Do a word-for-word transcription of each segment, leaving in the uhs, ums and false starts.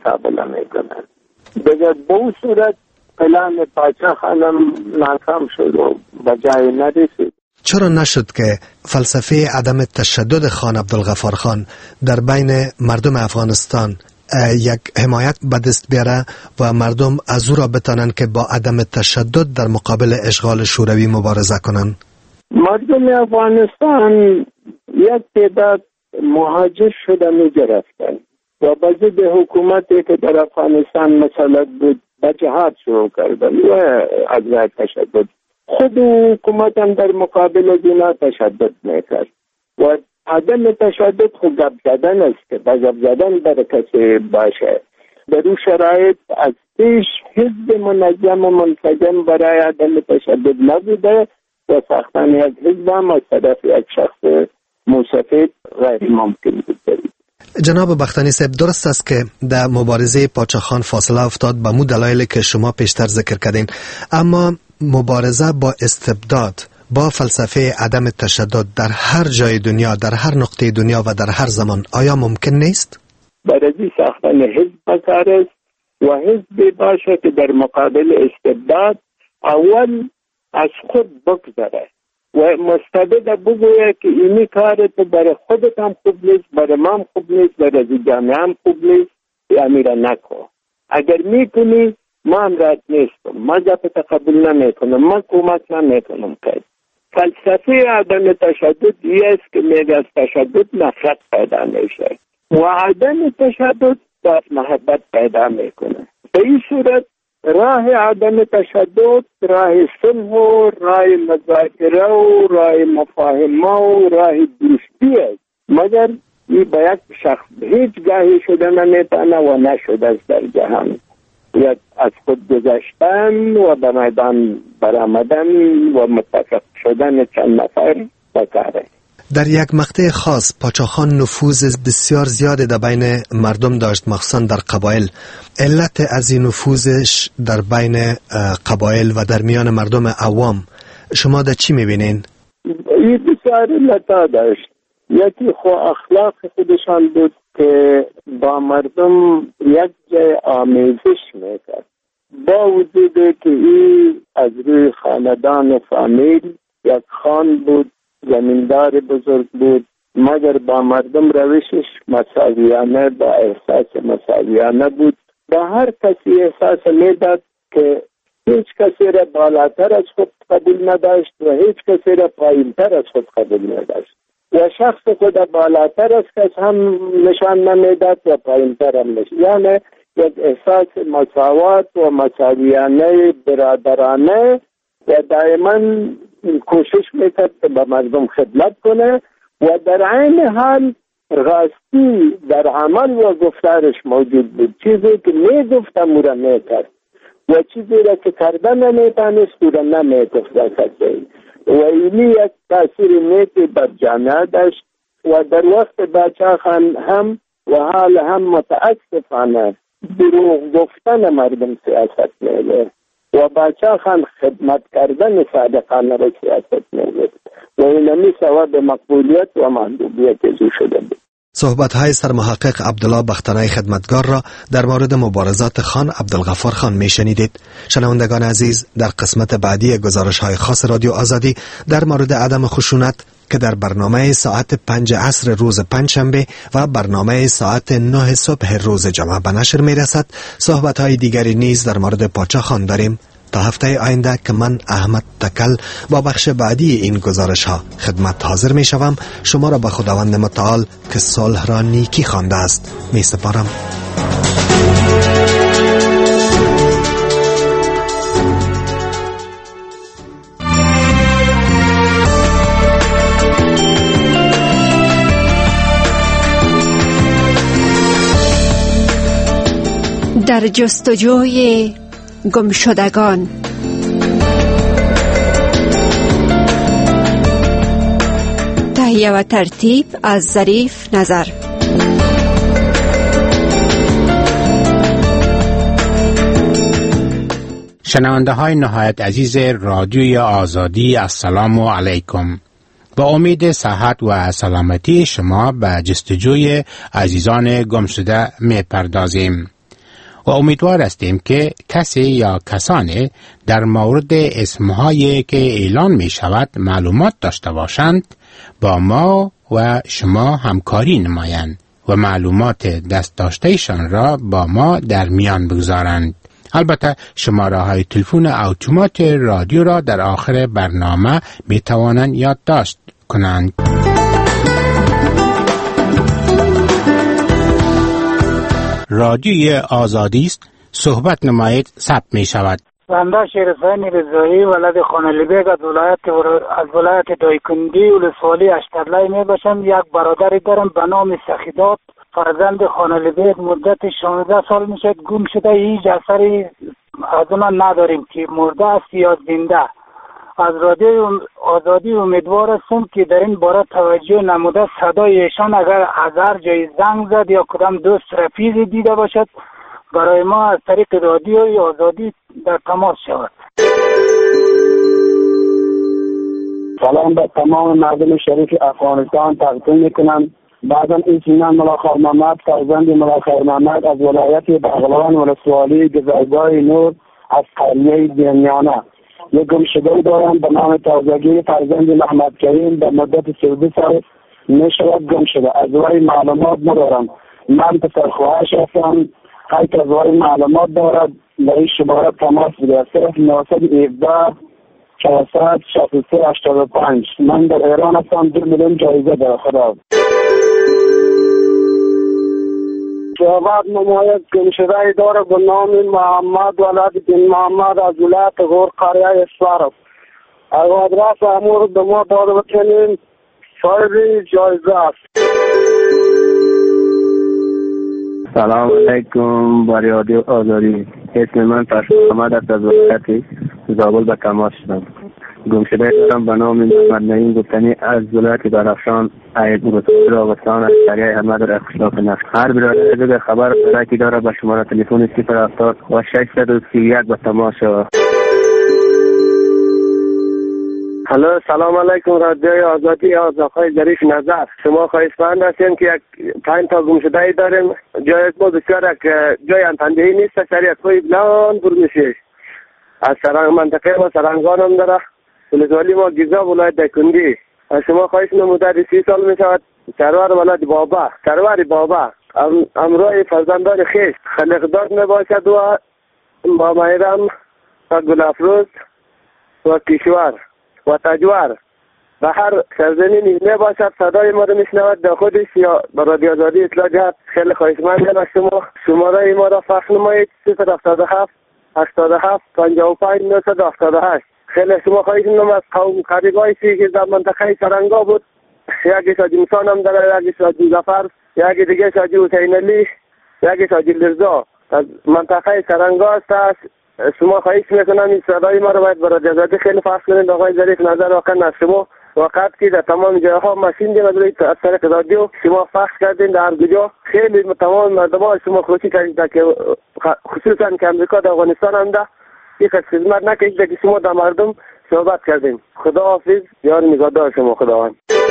مقابله میکنن. دیگر به اون صورت پلان پاچا خانم ناکام شد و به جای نرسید. چرا نشد که فلسفه عدم تشدد خان عبدالغفار خان در بین مردم افغانستان یک حمایت به دست بیاره و مردم از او را بتانن که با عدم تشدد در مقابل اشغال شوروی مبارزه کنن؟ مردم افغانستان یک تعداد مهاجر شده می گرفتن و با ضد حکومتی که در افغانستان مسلط بود به جهاد شروع کردن و از راه تشدد. خود حکومت هم در مقابل دینا تشدد میکرد و عدم تشدد خود گپ زدن است که با گپ زدن برای کسی باشه. در اون شرایط از پیش حزب منظم و منسجم برای عدم تشدد نبوده و ساختن یک حزب هم از طرف یک شخص مسافر غیر ممکن بود. جناب بختانی صاحب، درست است که در مبارزه پاچا خان فاصله افتاد به مو دلایلی که شما پیشتر ذکر کردین، اما مبارزه با استبداد با فلسفه عدم تشدد در هر جای دنیا، در هر نقطه دنیا و در هر زمان آیا ممکن نیست؟ برای ساختن حزب بکار است و حزب باشه که در مقابل استبداد اول از خود بگذره و مستبد بگویه که اینی کار تو برای خودت هم خوب نیست، برای ما هم خوب نیست، برای جامعه هم خوب نیست، امیره نکن. اگر میکنی ما هم رد نیستم، ما جب تقبل نمیکنم، ما کمک نمیکنم کرد. فلسفه عدم تشدد یه است که میگه از تشدد نفرت پیدا میشه و عدم تشدد باز محبت پیدا میکنه. به این صورت راه عدم تشدد راه صلح و راه مذاکره و راه مفاهمه و راه دوستی است، مگر این به یک شخص هیچ گاهی شده نمیتونه و نشده است در جهان. یک از خود گذشتن و به میدان برآمدن و متفق شدن چند نفر بکاره. در یک مقطع خاص پاچا خان نفوذ بسیار زیادی در بین مردم داشت، مخصوصا در قبایل. علت از این نفوذش در بین قبایل و در میان مردم عوام شما در چی میبینین؟ این بسیار علت داشت. یکی خو اخلاق خودشان بود که با مردم یک جای آمیزش میکرد، با وجودی که این از روی خاندان و فامیل یک خان بود، زمیندار بزرگ بود، مگر با مردم روشش مساویانه، با احساس مساویانه بود. با هر کسی احساس میداد که هیچ کسی را بالاتر از خود قبول نداشت و هیچ کسی را پایینتر از خود قبول نداشت و شخص خود بالاتر از کس هم نشان نمیداد و پایینتر هم نشان، یعنی یک احساس مساوات و مساویانه برادرانه و دائما کوشش میکرد که به مردم خدمت کنه و در عین حال راستی در عمل و گفتارش موجود بود. چیزی که میگفت امورا میکرد و چیزی را که کردن نمیتانست اورا نمیگفت کسی و اینی یک تاثیر نیکی بر جامعه داشت و در وقت پاچا خان هم و حال هم متاسفانه دروغ گفتن مردم سیاست میگه و پاچا خان خدمت کردن صادقانه را سیاست میگه و اینمی سبب مقبولیت و محبوبیت او شده بود. صحبت‌های سرمحقق عبدالله بختانی خدمتگار را در مورد مبارزات خان عبدالغفار خان میشنیدید. شنوندگان عزیز، در قسمت بعدی گزارش‌های خاص رادیو آزادی در مورد عدم خشونت که در برنامه ساعت پنج عصر روز پنجشنبه و برنامه ساعت نه صبح روز جمعه به نشر میرسد، صحبت‌های دیگری نیز در مورد پاچا خان داریم. تا هفته آینده که من احمد تکل با بخش بعدی این گزارش ها خدمت حاضر می شوم، شما را به خداوند متعال که صلح را نیکی خوانده است می سپارم. در جستجوی گمشدگان. تهیه و ترتیب از ظریف نظر. شنونده های نهایت عزیز رادیوی آزادی، السلام علیکم. با امید صحت و سلامتی شما به جستجوی عزیزان گمشده می پردازیم. و امیدوار هستیم که کسی یا کسانی در مورد اسمهایی که اعلان می شود معلومات داشته باشند با ما و شما همکاری نمایند و معلومات دست داشتهشان را با ما در میان بگذارند. البته شماره های تلفن اتومات رادیو را در آخر برنامه می توانند یادداشت کنند. رادیوی آزادی است، صحبت نمایید، ثبت می شود. بنده شیرفین رضایی ولد خانلیبیگ از ولایت از ولایت دایکندی ولسوالی اشترلای می باشم. یک برادری دارم به نام سخیدات، فرزند خانلیبیگ، مدت شانزده سال میشه گم شده. هیچ اثری از اون نداریم که مرده است یا زنده. از رادیو آزادی امیدوار هستم که در این باره توجه نموده صدای ایشان اگر از هر جای زنگ زد یا کدام دوست رفیقی دیده باشد برای ما از طریق رادیوی آزادی در تماس شود. سلام به تمام مردم شریف افغانستان تقدیم میکنم. بعداً ایچینان ملاخار محمد، فرزند ملاخار محمد از ولایت بغلان ولسوالی گذرگاه نور از قریه دیمیانه. یک گمشده دارم به نام تازگی، فرزند محمد کریم به مدت سی و دو سال می شود گم شده. از وی معلومات ندارم. من پسر خواهرش هستم. هر که از وی معلومات دارد به این شماره تماس بگیرد. صفر نهصد و هفده چهارصد شصت و سه هشتاد و پنج. من در ایران هستم. دو میلیون جایزه دارم. خدا صحبت نماید گمشده داره به نام محمد ولد بن محمد از ولایت غور قریه اسفارب. از آدرس امور به ما داده بکنیم صاحب جایزه است. سلام علیکم بر رادیو آزادی. اسم من فرشاد محمد است. از ولایت زابل به تماس شدم. گمشده دارم به نام محمد نعیم گفتنی از ولایت درخشان عید مرتضی راوستان از قریه احمد رخشناک نفت. هر برادر دیگر خبر برکی داره به شماره تلفن صفر هفتاد و ششصد و سی و یک به تماس شود. الو سلام علیکم رادیوی آزادی از آقای ظریف نظر. شما خواهشمند هستیم که یک پنج تا گمشده داریم. جای ما بسیار جای انتندهی نیست. سر یک کوی بلند بر میشه. از سرنگ منطقه ما سرنگان هم داره. ولسوالی ما گیزا ولایت دایکندی. از شما خواهش نموده سی سال می شود. سرور ولد بابا سرور بابا ام امروی فرزندان خیش خلقدار می باشد و با مهرم و گل افروز و کشور و تجوار و هر سرزمینی می باشد صدای ما رو می شنود در خودش یا به رادیو آزادی اطلاع جهت. خیلی خواهشمندم از شما شماره ما را فخر نمایید. صفر هفتاد و هفت هشتاد و هفت پنجاه و پنج نهصد و هفتاد و هشت. خیلی شما خواهش نم از قوم قریبایی که در منطقه سرنگا بود. یکی شاجی مسان هم داره، یکی شاجی زفر، یکی دیگه شاجی حسین علی، یکی شاجی لرزا از منطقه سرنگا است. شما خواهش میکنم این صدای ما رو باید برای آزادی خیلی فخر کنید. آقای ظریف نظر واقعا از شما وقت که در تمام جاها ماشین دیگه از طریق رادیو شما فخر کردین در هر کجا. خیلی تمام مردم ها شما خوشی کردید که خصوصا که امریکا در افغانستان هم ده یک خدمت نکردید که شما در مردم صحبت کردین. خدا حافظ، یار نگهدار شما. خدا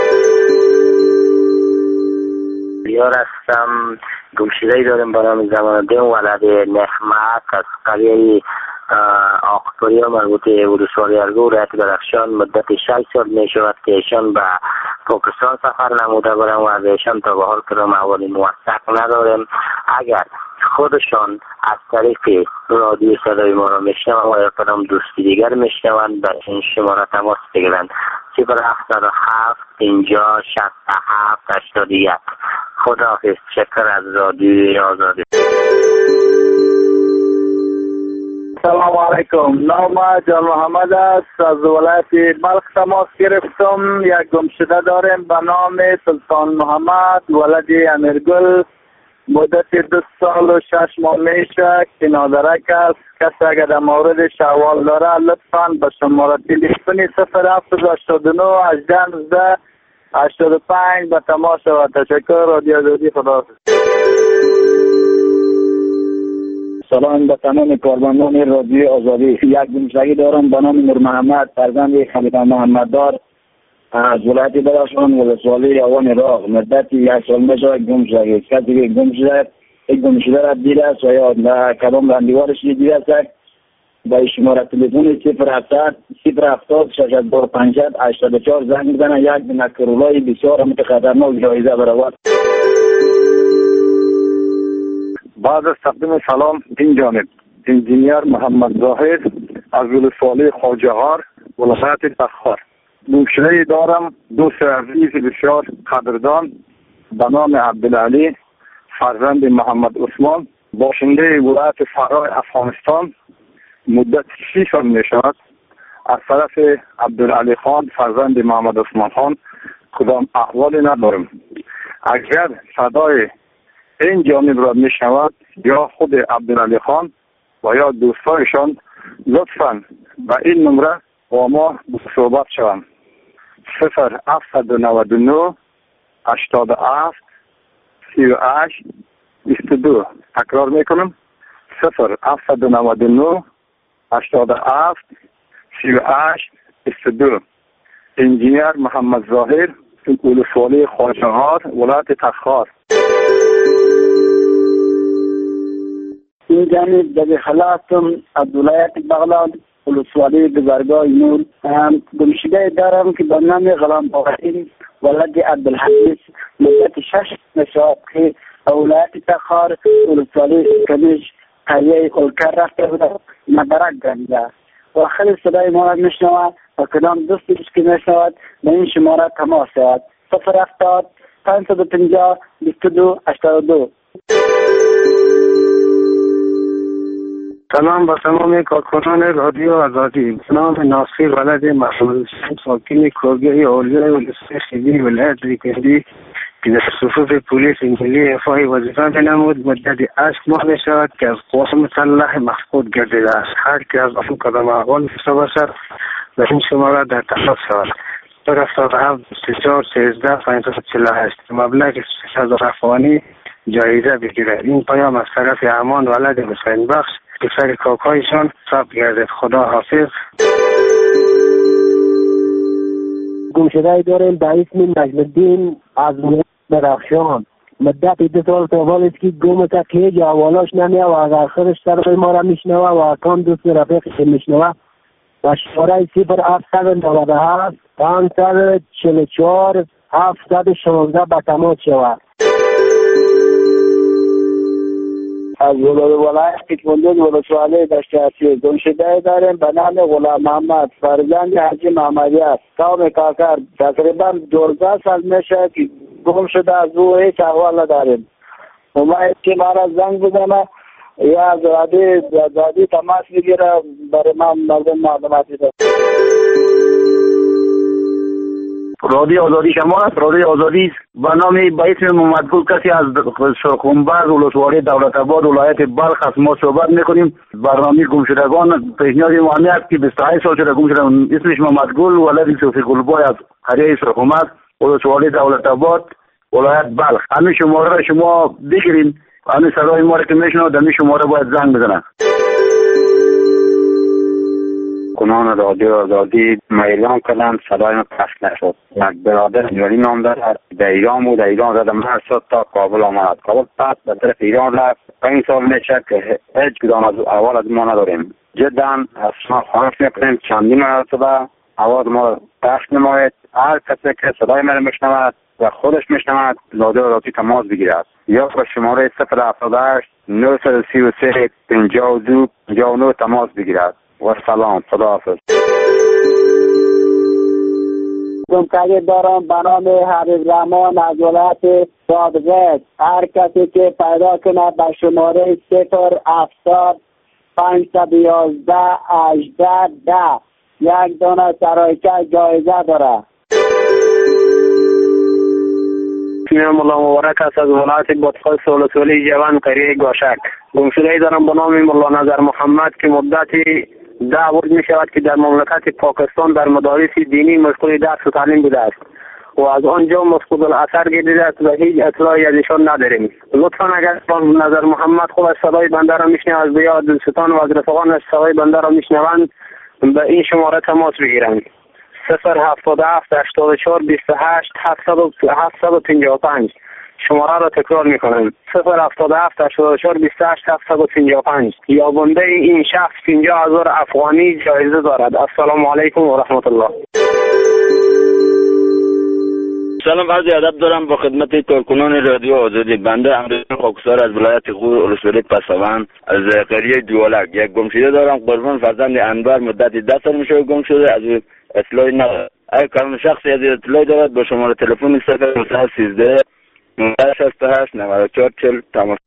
یار هستم. گمشده‌ای داریم به نام زمان‌الدین ولد نحمت از قریه آقپوریا مربوط ولسوالی ارگو ولایت درخشان. مدت شش سال می شود که ایشان به پاکستان سفر نموده بودند و از ایشان تا به حال کدام احوال موثق نداریم. اگر خودشان از طریق رادیو صدای ما را میشنوند و یا کدام دوستی دیگر میشنوند به این شماره تماس بگیرند. صفر هفتاد و هفت پنجاه شصت و هفت هشتاد و یک. خداحافظ. شکر از رادیوی آزادی. سلام علیکم. نام جان محمد است. از ولایت بلخ تماس گرفتم. یک گمشده داریم به نام سلطان محمد ولد امیرگل. مدت دو سال و شش ماه میشه که نادرک است. کسی اگر در مورد شوال داره لطفاً به شماره تلفنی صفر هفت هشتاد و نه هجده نوزده هشتاد و پنج به تماس شود. تشکر. رادیو آزادی. خداحافظ. سلام به تمام کارمندان رادیو آزادی. یک گمشدگی دارم به نام نور محمد فرزند خلیفه محمد دار از ولایت درخشان ولسوالی اوان راغ. مدت یک سال میشه گم شده. کسی که گم شده یک گم شده را دیده است و یا کدام رندیوارش دیده است با شماره تلفن صفر هفتاد صفر هفتاد شصت و پنجاه هشتاد و چهار زنگ بزنه. یک نکرولای بسیار متخطرناک جایزه برآورد. بعد از تقدیم سلام این جانب انجینیر محمد ظاهر از ولسوالی خواجه‌غار ولایت تخار. گمشده دارم دوست عزیز بسیار قدردان به نام عبدالعلی فرزند محمد عثمان باشنده ولایت فرای افغانستان مدت شش سال می شود. از طرف عبدالعلی خان فرزند محمد عثمان خان کدام احوالی ندارم. اگر صدای این جانب را می شود یا خود عبدالعلی خان و یا دوستایشان لطفاً به این نمره با ما صحبت شوند. صفر هفتصد و نود و نه هشتاد و هفت سی و هشت بیست و دو. تکرار میکنم صفر هفتصد و نود و نه هشتاد و هفت سی و هشت بیست و دو. انجینیر محمد ظاهر ولسوالی خواجه‌غار ولایت تخار. این جانب در خلاصم از ولایت بغلان ولسوالی بزرگاه نور گمشده دارم که به نام غلام باقری ولد عبدالحفیظ مدت شش نشاط که ولایت تخار ولسوالی کمیش قریه اولکر رفته بوده مدرک گرده و خیلی صدای ما را میشنود و کدام دوستیش که میشنود به این شماره تماس شود صفر هفتاد پانصد و پنجاه بیست و دو هشتاد و دو. سلام با تمام کارکنان رادیو آزادی. به نام ناصر ولد محمد حسین ساکن کوگه اولیای ولسوالی خیبی ولایت ریکندی که در صفوف پلیس ملی افای وظیفه بنمود مدت هشت ماه می شود که از قوات مسلح مفقود گردیده است. هر که از آن کدام احوال داشته باشد به این شماره در تماس شود. صفر هفتاد و هفت بیست و چهار سیزده پانصد و چهل و هشت مبلغ شش هزار افغانی جایزه بگیرد. این پیام از طرف امان ولد حسین بخش پسر کاکایشان ثبت گردد. خدا حافظ. گمشده داریم به اسم نجم الدین از درخشان مدت دو سال سوال است که گم است که هیچ احوالش نمیاد و از آخرش صدای ما را میشنوه و اکان دوست رفیقش میشنوه و شماره صفر هفتصد و نود و هفت پانصد و چهل و چهار هفتصد و شانزده به تماس شود. از ولایت کندوز ولسوالی دشت اسیر گمشده داریم به نام غلام محمد فرزند حاجی محمدی است. قوم کاکر تقریبا دوازده سال میشه که گم شده از او هیچ احوال نداریم. اومد که ما را زنگ بزنه یا از رادی رادی تماس بگیره برای ما مردم معلوماتی ده. رادیو آزادی شما است. رادیو آزادی به نام با اسم محمد گل کسی از شرخونبرگ ولسوالی دولت آباد ولایت بلخ از ما صحبت میکنیم. برنامه گمشدگان پیشنهاد مهمی است که بیست و هشت سال شده گم شده. اسمش محمد گل ولد صوفی گلبای از قریه شرخونبرگ ولسوالی دولت آباد ولایت بلخ. همین شماره را شما بگیرین. همین صدای ما را که میشنوید همین شماره باید زنگ بزنن. کنان رادیو آزادی میلان کردن صدای ما پخش نشد. یک برادر انجلی نام دارد در ایران بود. در ایران زده مرد شد تا کابل آمد. کابل پس به طرف ایران رفت. پنج سال میشه که هیچ کدام از احوال از ما نداریم. جدا از شما خواهش میکنیم چندین مرتبه آواز ما پخش نمایید. هر کسی که صدای ما میشنود و خودش میشنود رادیو آزادی تماس بگیرد یا به شماره صفر هفتاد و هشت نهصد و سی و سه پنجاه و دو پنجاه و نه تماس بگیرد. و سلام. خداحافظ. گمشده دارم به نام حبیب رحمان از ولایت صادقه. هر کسی که پیدا کنه به شماره صفر هفتاد پانصد و یازده هجده ده یک دانه سرایکه جایزه داره. اسم مولا مبارک است از ولایت بادخواست ولسوالی جوان قریه گاشک. گمشده دارم به نام مولا نظر محمد که مدتی ده ورد می شود که در مملکت پاکستان در مدارس دینی مشغول درس و تعلیم بوده است و از آنجا مفقود الاثر گردیده است و هیچ اطلاعی از ایشان نداریم. لطفا اگر نظر محمد خودش صدای بنده را میشنود و یا دوستان و از رفقانش صدای بنده را میشنوند به این شماره تماس بگیرند. صفر هفتاد و هفت هشتاد و چهار بیست و هشت هفتصد و پنجاه و پنج. شماره را تکرار میکنم: صفر هفتاد و هفت هشتاد و چهار بیست و هشت هفتصد و پنجاه و پنج. یابنده این شخص پنجاه هزار افغانی جایزه دارد. السلام علیکم و رحمت الله. سلام، عرض ادب دارم با خدمت کارکنان رادیو آزادی. بنده امروز خاکسار از ولایت غور ولسوالی پسوند از قریه دیولک یک گمشده دارم. قربان فرزند انور مدت ده سال میشه گم شده، از اطلاعی ندارد. اگر کارم شخصی از اطلاعی دارد با شماره تلفن صفر نه سیزده نود شصت و هشت نود و چهار چهل تماس.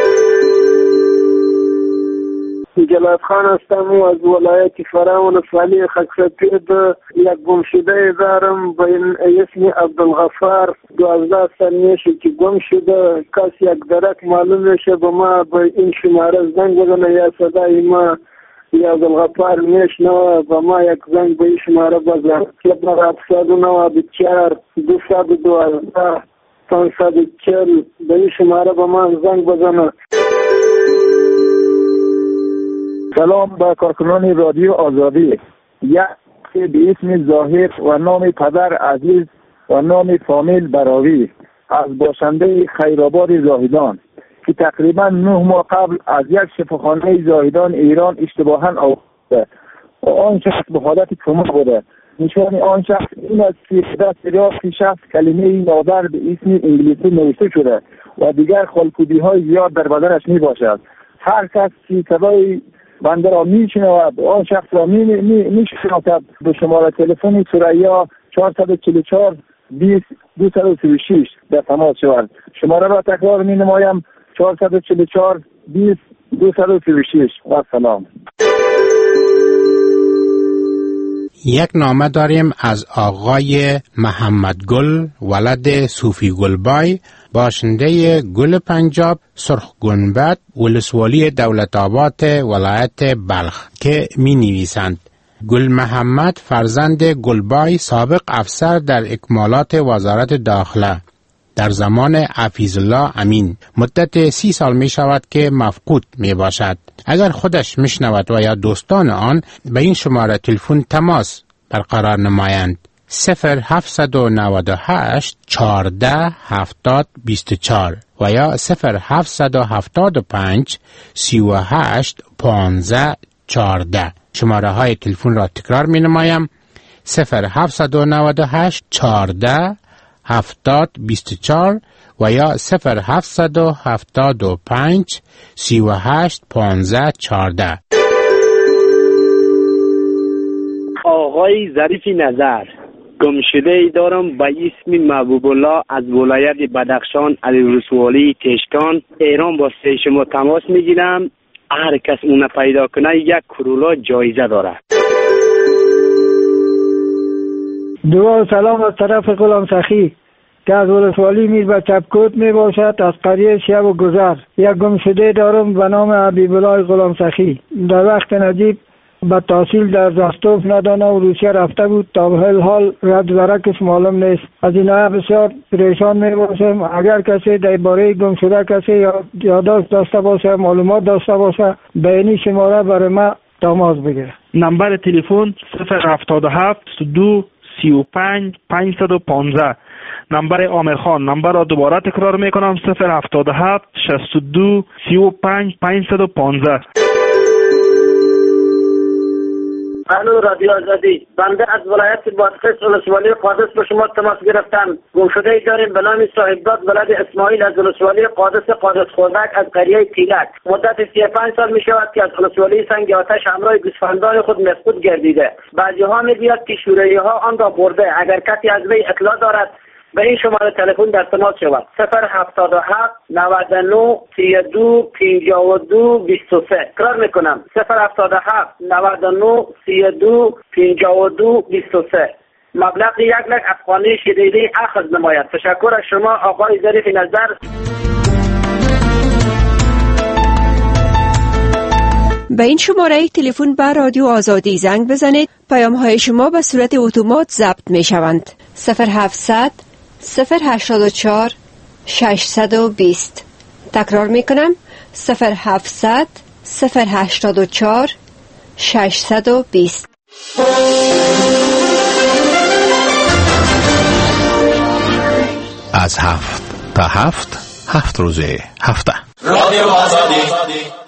جلال خان هستم و از ولایت فرا ولسوالی خاکسپید. یک گمشده دارم به اسم عبدالغفار. دوازده سال میشه که گم شده. کس یک درک معلوم میشه به ما به این شماره زنگ بزنه یا صدای ما یا عبدالغفار میشنوه به ما یک زنگ به این شماره بزن. صفر هفتصد و نود و چهار دویست و دوازده پانصد و چهل به این شماره به ما زنگ بزنه. سلام به کارکنان رادیو آزادی. یک به اسم ظاهر و نام پدر عزیز و نام فامیل براوی از باشنده خیرآباد زاهدان که تقریبا نه ماه قبل از یک شفاخانه زاهدان ایران اشتباها آورده و آن شخص به حالت کما بوده. نشان آن شخص این است که در دریافت شخص کلمه نادر به اسم انگلیسی نوشته شده و دیگر خالکوبی های زیاد در بدنش می باشد. هر کس که صدای بنده را می شنود آن شخص را می می شناسد به شماره تلفن ثریا چهارصد و چهل و چهار بیست دویست و سی و شش در تماس شود. شماره را تکرار می نمایم: چهارصد و چهل و چهار بیست دویست و سی و شش. و سلام. یک نامه داریم از آقای محمد گل ولد صوفی گلبای باشنده گل پنجاب سرخ گنبد ولسوالی دولت آباد ولایت بلخ که می نویسند: گل محمد فرزند گلبای سابق افسر در اکمالات وزارت داخله در زمان حفیظ الله امین مدت سی سال می شود که مفقود می باشد. اگر خودش می شنود و یا دوستان آن به این شماره تلفن تماس برقرار نمایند: صفر هفتصد و نود و هشت چهارده هفتاد بیست و چهار و یا صفر هفتصد و هفتاد و پنج سی و هشت پانزده چهارده. شماره های تلفن را تکرار می نمایم: صفر هفتصد و نود و هشت چهارده هفتاد بیست و چهار و یا صفر هفتصد و هفتاد و پنج سی و هشت پانزده چهارده. آقای ظریف نظر، گمشده ای دارم به اسم محبوب الله از ولایت بدخشان از ولسوالی تشکان ایران. با شما تماس میگیرم. هر کس اون پیدا کنه یک کرولا جایزه داره. دعا و سلام از طرف غلام سخی که از ولسوالی میر به چپکوت می باشد از قریه شب و گذر. یک گمشده دارم به نام حبیب الله غلام سخی. در وقت نجیب به تحصیل در زاستوف ندانه و روسیه رفته بود. تا به حال رد درکش معلوم نیست. از این بسیار پریشان می باشم. اگر کسی درباره گمشده کسی یادداشت داشته باشه معلومات داشته باشه به این شماره برای ما تماس بگیره. نمبر تلفن صفر هفتاد و هفت دو سی و پنج پانصد و پانزده. نمبر عامر خان. نمبر را دوباره تکرار میکنم: صفر هفتاد و هفت شصت و دو سی و پنج پانصد و پانزده. الو رادیو آزادی. بنده از ولایت بادغیس ولسوالی قادس به شما تماس گرفتم. گمشده ای داریم به نام صاحبزاد ولد اسماعیل از ولسوالی قادس قادس خوردک از قریه تیلک. مدت سی و پنج سال می شود که از ولسوالی سنگ آتش همراه گوسفندان خود مفقود گردیده. بعضی ها می گوید که شوروی ها آن را برده. اگر کسی از وی اطلاع دارد به این شماره تلفن در تماس شود: صفر هفتاد و هفت نود و نه سی و دو پنجاه و دو بیست و سه. تکرار میکنم: صفر هفتاد و هفت نود و نه سی و دو پنجاه و دو بیست و سه. مبلغ یک لک افغانی شدیدی اخذ نماید. تشکر از شما آقای ظریف نظر. به این شماره تلفن به رادیو آزادی زنگ بزنید. پیام های شما به صورت اتومات ضبط می شوند. صفر هفتصد صفر هشتاد و چهار ششصد و بیست. تکرار می کنم: صفر هفتصد صفر هشتاد و چهار ششصد و بیست. از هفت تا هفت هفت روز هفته. رادیو آزادی